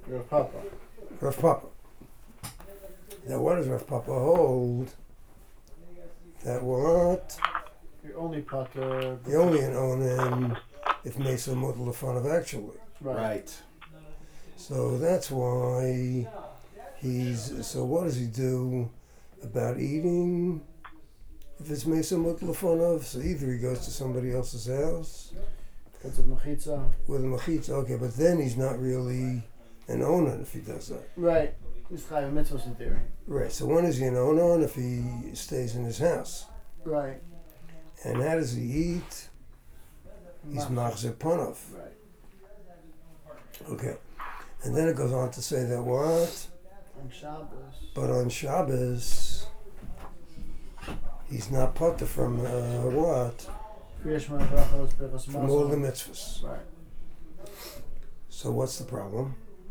Rav Papa. Rav Papa. Now, what does Rav Papa hold? That what? You're only Pata. You're only an onen if Mesa Mutal of actually. Right. So that's why so what does he do about eating? If it's Mesa Mutal so either he goes to somebody else's house That's a Mechitza. with a machitza, okay, but then he's not really an onen if he does that. Right. He's Chayav Mitzvahs in theory. Right, so when is he an onen if he stays in his house? Right. And how does he eat? He's machzer panav. Right. Okay. And then it goes on to say that what? On Shabbos. But on Shabbos, he's not potter from what? From all the mitzvahs. Right. So what's the problem?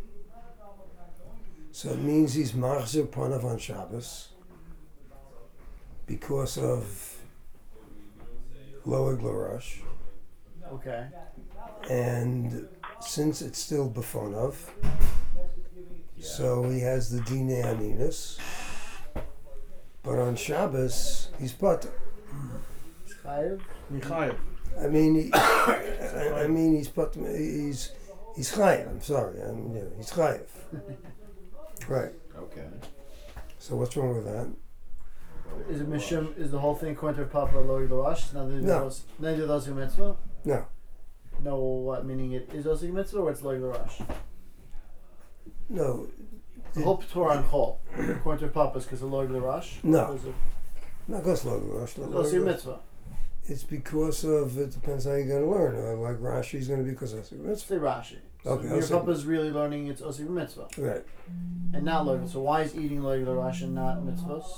So it means he's machzer panav on Shabbos because of loeg l'rosh. Okay. And since it's still befonov, so he has the dinei aninus. But on Shabbos, he's potter. He's Chayav. Michael. I mean, I mean, he's potter. He's chayav. I'm sorry. He's chayav. Right. Okay. So what's wrong with that? Is it Mishum? Is the whole thing according to Papa Loig L'Rosh? Neither of those mitzvah? No. No, what? Meaning it is Osig mitzvah or it's Loig L'Rosh? No. The whole Torah and Chol, according to Papa, is because of Loig L'Rosh? No. Not because It's Osig mitzvah. It's because of, it depends how you're going to learn. Like Rashi's going to be because of mitzvah. Say Rashi. So Okay, your Papa's really learning it's Osig mitzvah. Right. And not Loig. So why is eating Loig L'Rosh and not mitzvahs?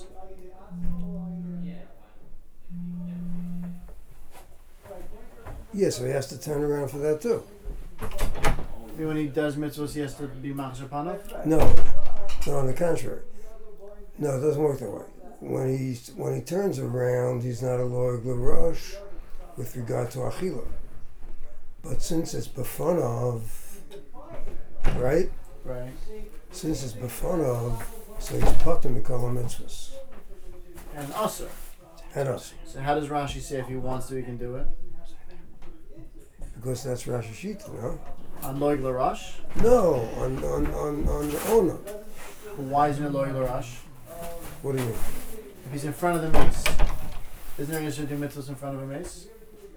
Yeah, so he has to turn around for that too. When he does mitzvahs, he has to be machzer panav? No, on the contrary. No, it doesn't work that way. When he turns around, he's not a loeg l'rosh with regard to achila. But since it's befonov, right? Right. Since it's befonov, so he's potter mikol mitzvahs. And usher. And us. So how does Rashi say if he wants to, he can do it? Because that's Rashi Shita, no? On Loig L'Rosh? No, on the owner. Why isn't it Loig L'Rosh? What do you mean? If he's in front of the mace, isn't there a to do mitzvahs in front of a mace?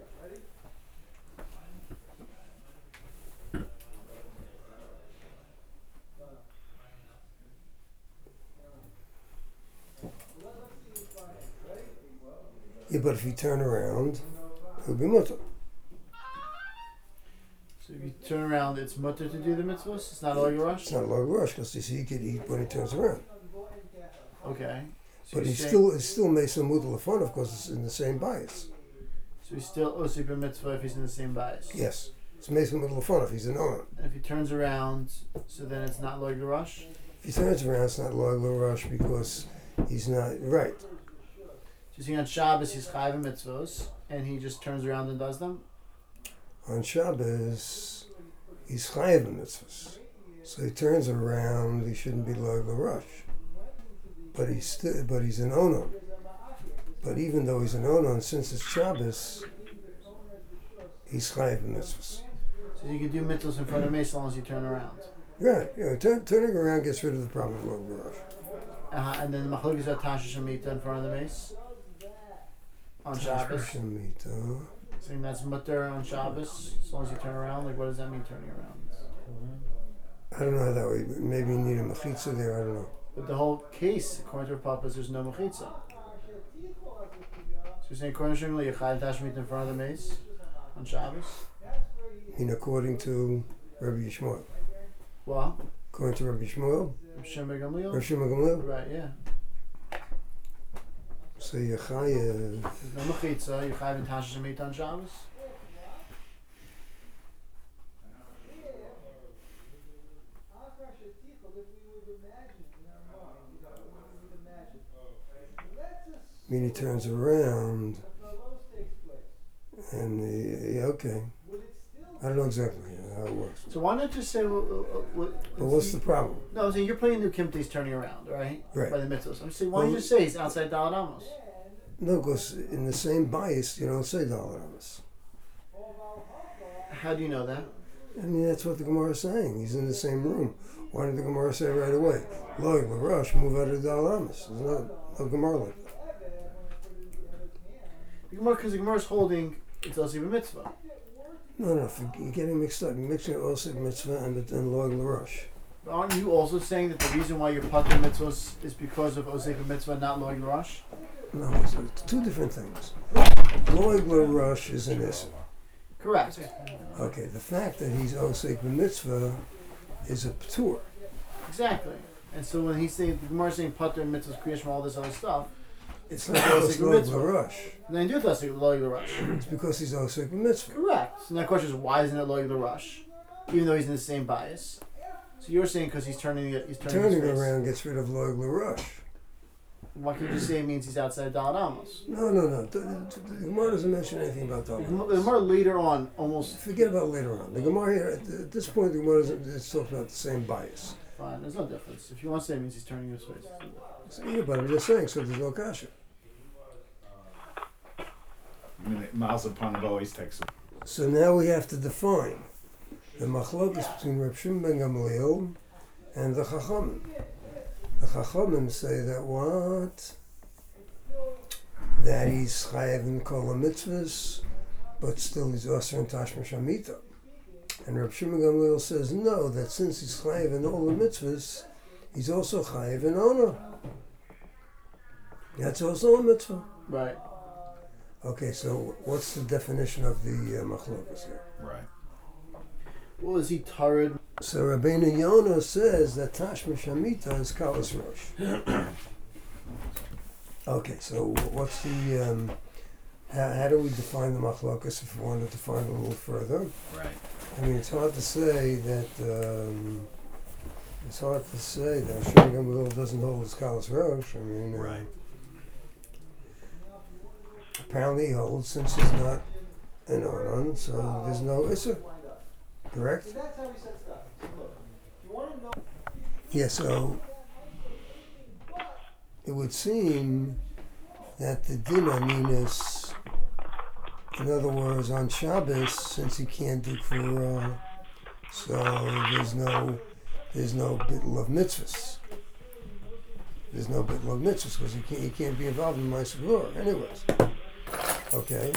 Yeah, but if you turn around, it'll be mutter. So if you turn around, it's mutter to do the mitzvahs? It's not Loig L'Rosh? It's not a low rush because he could eat when he turns around. Okay. So But he's it's still Mesa Mudal Lefon, of course, it's in the same bias. So he's still Osip a mitzvah if he's in the same bias. Yes. It's Mesa Mudal Lefon if he's an Onan. And if he turns around, so then it's not Loig L'Rosh? If he turns around, it's not low rush because he's not right. So you see on Shabbos he's Chayav mitzvahs, and he just turns around and does them? On Shabbos, he's chayav mitzvahs. So he turns around, he shouldn't be low rush. But he's an Onan. But even though he's an Onan, since it's Shabbos, he's chayav mitzvahs. So you can do mitzvahs in front of me as long as you turn around. Right, yeah, turning around gets rid of the problem of low rush. And then the machlokes are Tasha Shemitah in front of the mace on Shabbos. Saying that's mutter on Shabbos as long as you turn around. Like, what does that mean, turning around? I don't know how that way. Maybe you need a mechitza there. I don't know. But the whole case, according to Papa, is there's no mechitza. So you're saying according to Shimon, you chayav Tasha Shemitah in front of the mace on Shabbos. I mean, according to Rabbi Yishmael. Well, According to Rabbi Shmuel, Shimon Gamliel. Rabbi Shimon Gamliel. Right, yeah. So you're chayav. There's no mechitza. You chayav Tasha Shemitah on Shabbos. I mean, he turns around, and okay. I don't know exactly. how it works. So why not just say? But what's the problem? No, I'm saying you're playing new Kimte's turning around, right? Right. By the mitzvahs. I'm saying why don't you just say he's outside Dalet Amos? No, because in the same bias, you don't say Dalet Amos. How do you know that? I mean, that's what the Gemara is saying. He's in the same room. Why did the Gemara say right away, Loig L'Rosh, move out of Dalet Amos? There's no Gemara like that. Because the Gemara is holding it's also a mitzvah. No, you're getting mixed up. You're mixing Osik Mitzvah and Loig L'Rosh. But aren't you also saying that the reason why you're patur mitzvahs is because of Osik Mitzvah, not Loig L'Rosh? No, it's two different things. Loig L'Rosh is an Issa. Correct. Okay, the fact that he's Osik Mitzvah is a P'tur. Exactly. And so when he's saying, the Gemara is saying patur mitzvahs, creation, all this other stuff, it's not because Loig L'Rosh. Then you do it Loig L'Rosh. It's because he's Osik Mitzvah. Correct. So now the question is, why isn't it Loig L'Rosh? Even though he's in the same bias. So you're saying because he's turning around gets rid of Loig L'Rosh. Why can't you just say it means he's outside Dalet Amos? No. The Gemara doesn't mention anything about Dalet Amos. The Gemara later on almost... Forget about later on. The Gemara here, at this point, the Gemara is talking about the same bias. Fine, there's no difference. If you want to say it means he's turning his face. Yeah, but I'm just saying, so there's no kasha. Miles upon it always takes it. So now we have to define the machlokas between Reb Shimon ben Gamliel and the Chachamim. The Chachamim say that what? That he's chayav in kol mitzvahs, but still he's osir in tashma shamita. And Reb Shimon ben Gamliel says no, that since he's chayav in all the mitzvahs, he's also chayav in honor. That's also a mitzvah. Right. Okay, so what's the definition of the machlokas here? Right. Well, is he tarid? So Rabbeinu Yonah says that Tashma Shamita is Kalas Rosh. Okay, so what's the how do we define the machlokas if we want to define it a little further? Right. I mean, it's hard to say that Shimon Gamliel doesn't hold his Kalas Rosh. I mean, right. Apparently he holds since he's not an Onan, so there's no Issa. Correct? Yeah, so it would seem that the din aminus, in other words, on Shabbos, since he can't do kfura, so there's no bittul of mitzvahs. There's no bittul of mitzvahs because he can't be involved in my kfura. Anyways, okay,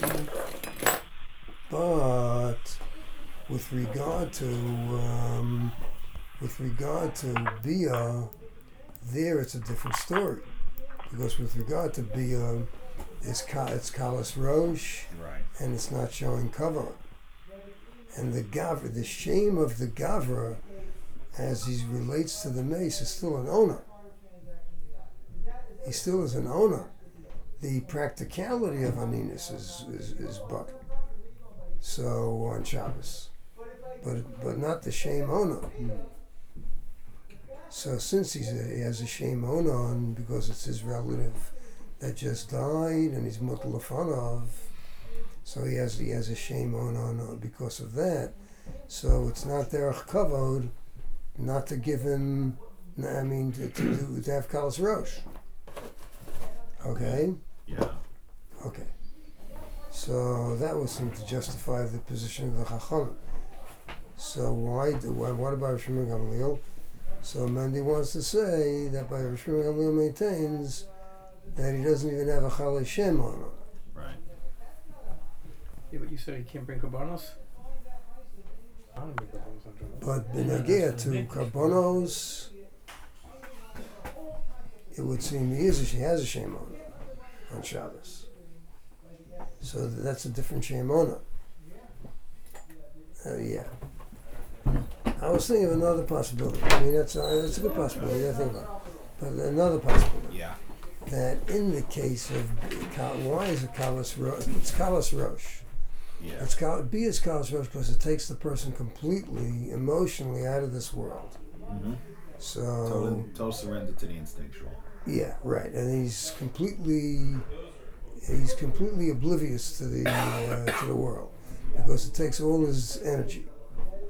but with regard to Bia, there it's a different story. Because with regard to Bia, it's Kalas Rosh, right, and it's not showing cover. And the shame of the Gavra, as he relates to the mace, is still an owner. He still is an owner. The practicality of Aninus is buck. So on Shabbos. But not the shame owner. So since he has a shame owner because it's his relative that just died and he's mutal lefanov, so he has a shame owner because of that. So it's not derech kavod not to give him. to have kalas rosh. Okay. Yeah. Okay. So that would seem to justify the position of the Chachamim. So what about Shimon Gamliel? So Mendy wants to say that by Shimon Gamliel maintains that he doesn't even have a Chalei Shem on him. Right. Yeah, but you said he can't bring Karbanos? I don't bring Karbanos on Shabbos. But Benagea to Karbanos, it would seem he has a Shem on Shabbos. So that's a different Shem on yeah. I was thinking of another possibility. I mean, that's a good possibility, I think. But another possibility. Yeah. That in the case of why is it Kalas Rosh? It's Kalas Rosh. Yeah. B is Kalas Rosh because it takes the person completely, emotionally out of this world. Mm-hmm. So total surrender to the instinctual. Yeah, right. And he's completely oblivious to the world because it takes all his energy.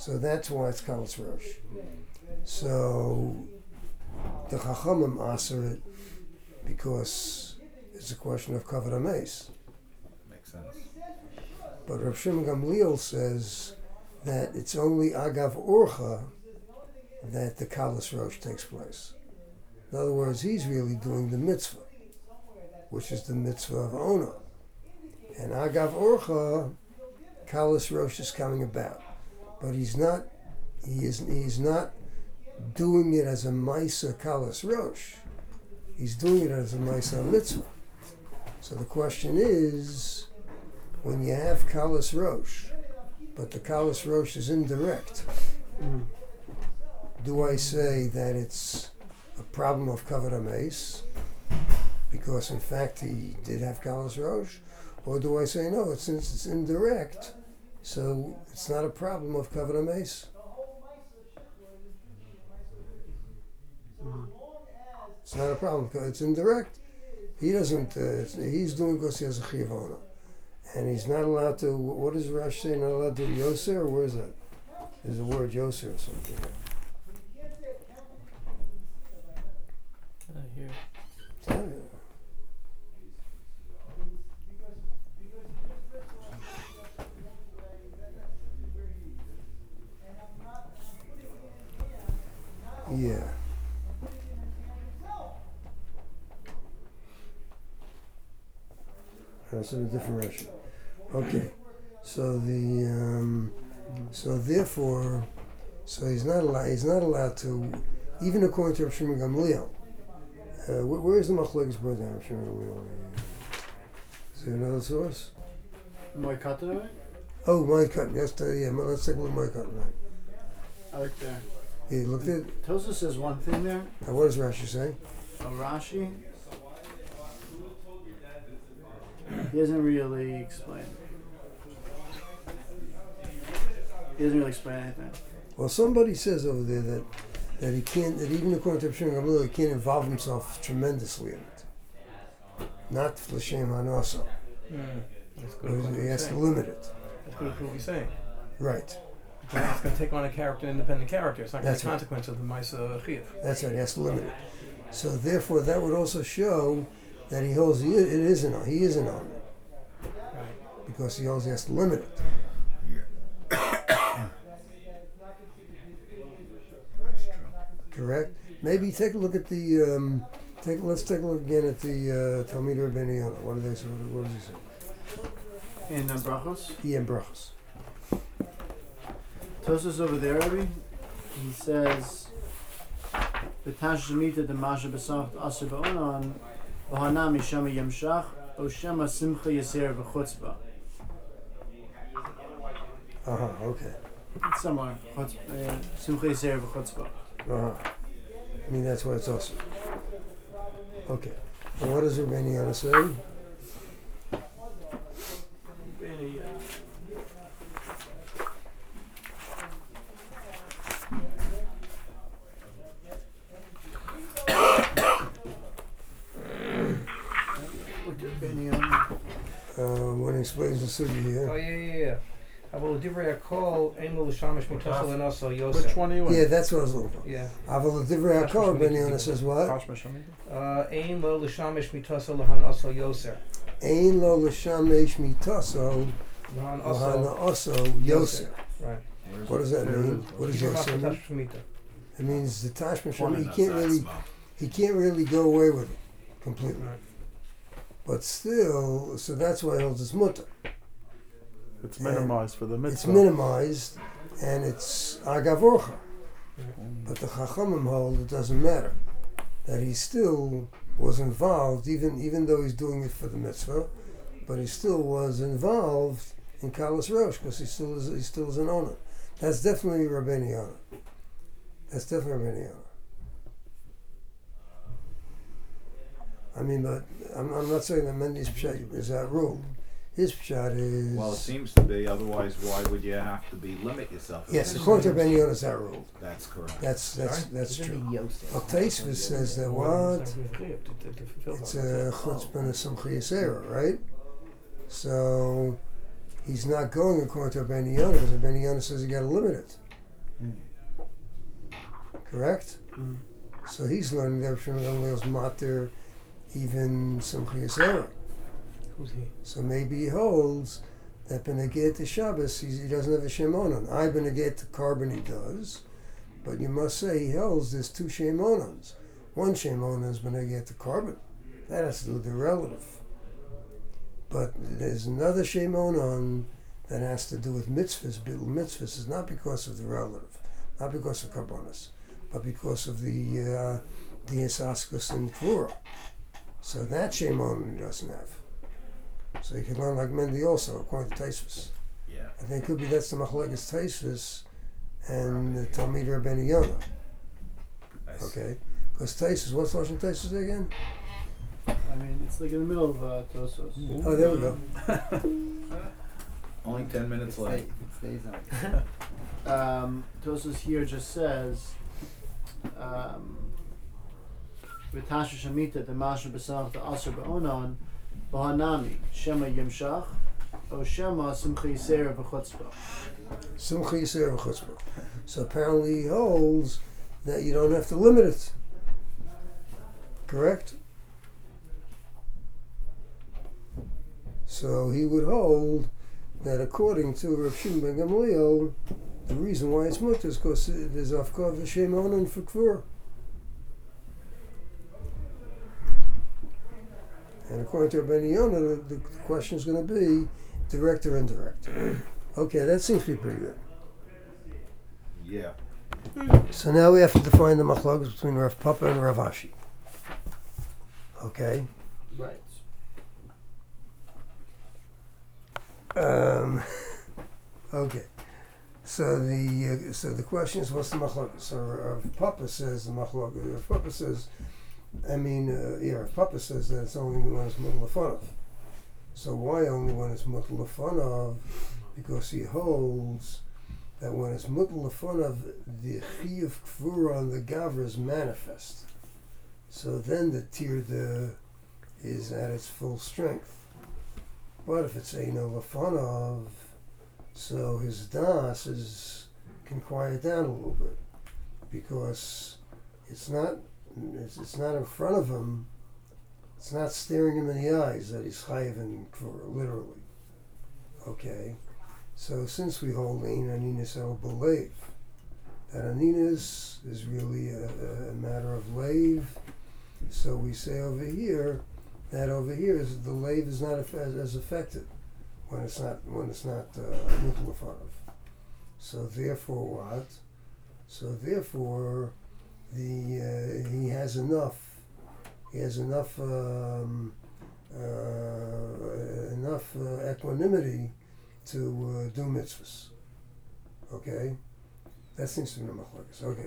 So that's why it's Kalas Rosh. So the Chachamim answer it because it's a question of Kavod HaMeis. Makes sense. But Rav Shimon Gamliel says that it's only Agav Orcha that the Kalas Rosh takes place. In other words, he's really doing the mitzvah, which is the mitzvah of Ona. And Agav Orcha, Kalas Rosh is coming about. But he is not doing it as a Maisa Kalas Rosh. He's doing it as a Maisa Mitzvah. So the question is, when you have Kalas Rosh, but the Kalas Rosh is indirect, do I say that it's a problem of Kavod HaMeis, because in fact he did have Kalas Rosh, or do I say no, since it's indirect, so it's not a problem of Kavod HaMeis? It's not a problem because it's indirect. He doesn't. He's doing because he has a chiyuv ona, and he's not allowed to. What does Rashi say? Not allowed to do yoser, or where is that? There's a word yoser or something. Here. Yeah. That's in a different Rashi. Okay. So therefore, he's not allowed to, even according to Rav Shimon Gamliel. Where is the machlokes brought down, Rav Shimon Gamliel? Is there another source? Moed Oh, Moed Katan. Let's take a look at Moed Katan. Right. I like that. You looked at. Tosfos says one thing there. Now what does Rashi say? Rashi. He doesn't really explain. He doesn't really explain anything. Well, somebody says over there that he can't. That even according to Rav Shimon Gamliel, he can't involve himself tremendously in it. Not l'shem hanasa. He has to limit it. That's what he's saying. Right. It's going to take on a independent character. It's not going to be a consequence of the Maisa Chiyuv. That's right, he has to limit it. So therefore that would also show that he holds he is an on. Right. Because he also has to limit it. Correct? Maybe take a look at the let's take a look again at the Talmid Rabbeinu Yonah. What do they say? What does he say? In Brachos? Yeah, in Brachos. Tosfos over there, Rabbi, he says, "V'tash shemita demasha b'sacht aser ba'onan, v'hana mishama yemshach, o shema simcha yaser v'chutzba." Okay. It's somewhere. Simcha yaser v'chutzba. I mean, that's what it's also. Okay. And what does Rabbeinu Yonah say? When he explains the sugi here. Oh, yeah. Which one are you in? Yeah, that's what I was looking for. Yeah. Aval Divrei HaKol, Rabbeinu Yonah says what? Ein lo l'shamesh mitaso l'han aso yoser. Ein lo l'shamesh mitaso l'han aso yoser. Right. What does that mean? What does yoser mean? It means the tashma sham. He can't really go away with it completely. Right. But still, so that's why he holds his mutter. It's minimized for the mitzvah. It's minimized, and it's agav orcha. But the Chachamim hold it doesn't matter. That he still was involved, even though he's doing it for the mitzvah, but he still was involved in Kalas Rosh because he still is an owner. That's definitely Rabbeinu Yonah. That's definitely Rabbeinu Yonah. I mean, but I'm not saying that Mendy's pshat is that rule. His pshat is. Well, it seems to be. Otherwise, why would you have to limit yourself? Yes, according to Rabbeinu Yonah, is that rule. That's correct. That's true. Tosfos says that what? It's a chutzpah and a simcha yisera, right? So he's not going according to Rabbeinu Yonah because Rabbeinu Yonah says you got to limit it. Correct? Mm. So he's learning that Reb Shimon Gamliel's matir even Simcha Yisera. Who's he? So maybe he holds that Beneged to Shabbos, he doesn't have a Shemonon. I Beneged to carbon he does, but you must say he holds there's two Shemonons. One Shemonon is Beneged to carbon. That has to do with the relative. But there's another Shemonon that has to do with mitzvahs. Bittul mitzvahs is not because of the relative, not because of karbonos, but because of the Askus and Kvura. So that Shemonon he doesn't have. So you can learn like Mendy also, according to Taisvus. Yeah. I think could be that's the Machlekes Taisvus and the Talmid Rabbeinu Yonah. Nice. Okay? Because Taisvus, what's Lashon Taisvus again? I mean, it's like in the middle of Tosos. Oh, there we go. Only 10 minutes left. It stays on. Tosos here just says, V'tasha Shemitah the Masha B'Samach the Aser B'Onon B'Hanami Shema Yimshach O Shema Simcha Yisera B'Chutzpah. Simcha Yisera Chutzpah. So apparently he holds that you don't have to limit it. Correct? So he would hold that according to Rav Shimon ben Gamliel, the reason why it's mutter is because there's Afkar V'Shem Onan for Kvur. And according to Rabbeinu Yonah, the question is going to be direct or indirect. Okay, that seems to be pretty good. Yeah. So now we have to define the machlokes between Rav Papa and Rav Ashi. Okay. Right. Okay. So the question is, what's the machlokes? So Rav Papa says the machlokes. Rav Papa says, Rav Papa says that it's only when it's mutal lefanov. So why only when it's mutal lefanov? Because he holds that when it's mutal lefanov, the chiyuv kvura on the gavra is manifest. So then the tirda is at its full strength. But if it's eino lefanov, so his das can quiet down a little bit, because it's not in front of him. It's not staring him in the eyes that he's chayiv in kvura, literally. Okay, so since we hold ein aninas el b'leiv, that aninas is really a matter of leiv, so we say over here that is the leiv is not as affected when it's not mutal lefanov. So therefore what? So therefore he has enough equanimity to do mitzvahs. Okay, that seems to be the machlokes. Okay.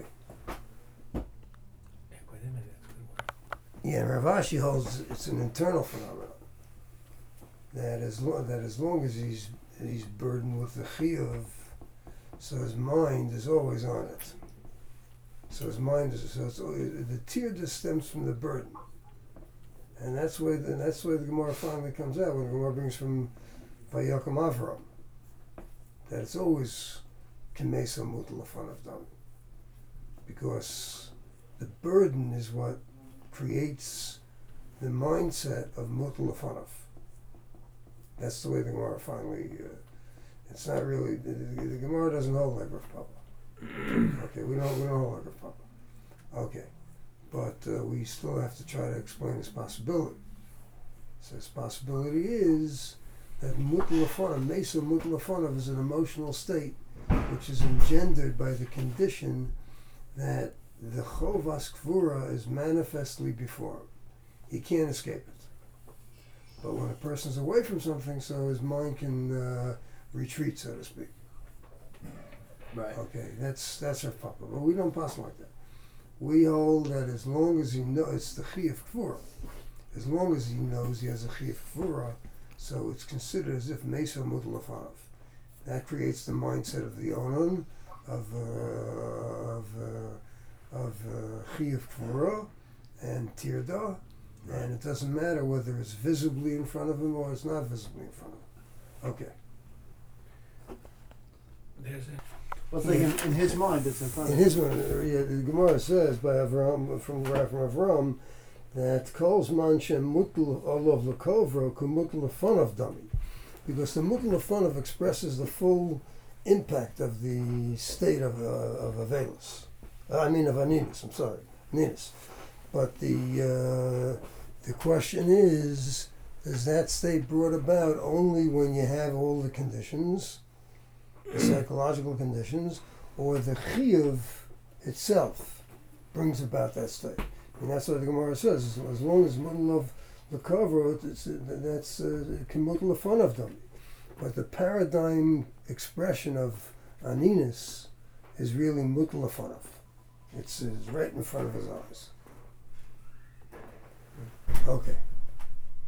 Equanimity, that's a good word. Yeah, Rav Ashi holds it's an internal phenomenon. That as long as he's burdened with the chiyuv, so his mind is always on it. So his mind is the tirda stems from the burden, and that's where the Gemara finally comes out when the Gemara brings from Vayakam Avram that it's always kemesa mutal lefanov dam, because the burden is what creates the mindset of mutal lefanov. That's the way the Gemara finally. It's not really the Gemara doesn't hold like Rav Papa. Okay, we don't hold like Rav Papa. Okay, but we still have to try to explain this possibility. So this possibility is that mutal lefanov, mesa mutal lefanov, is an emotional state which is engendered by the condition that the chovas kvura is manifestly before him. He can't escape it. But when a person's away from something, so his mind can retreat, so to speak. Right. Okay, that's our papa. But we don't pass like that. We hold that as long as he knows, it's the chiyuv kvura. As long as he knows he has a chiyuv kvura, so it's considered as if mesa mutal lefanov. That creates the mindset of the onan, of chiyuv kvura and tirda. And it doesn't matter whether it's visibly in front of him or it's not visibly in front of him. Okay. There's a Well, it's like in his mind, it's in front In of him. his one, the Gemara says by Avram, from Avram, that Kol's man shem mutal olav lekovro kumutal lefonav dami, because the mutal lefonav expresses the full impact of the state of avelus. I mean of aninus. I'm sorry, aninus. But the question is that state brought about only when you have all the conditions, the psychological conditions, or the chiyuv itself brings about that state? And that's what the Gemara says. As long as mutal of the cover, that's mutal of fun of them. But the paradigm expression of aninus is really mutal of fun of. It's right in front of his eyes. Okay.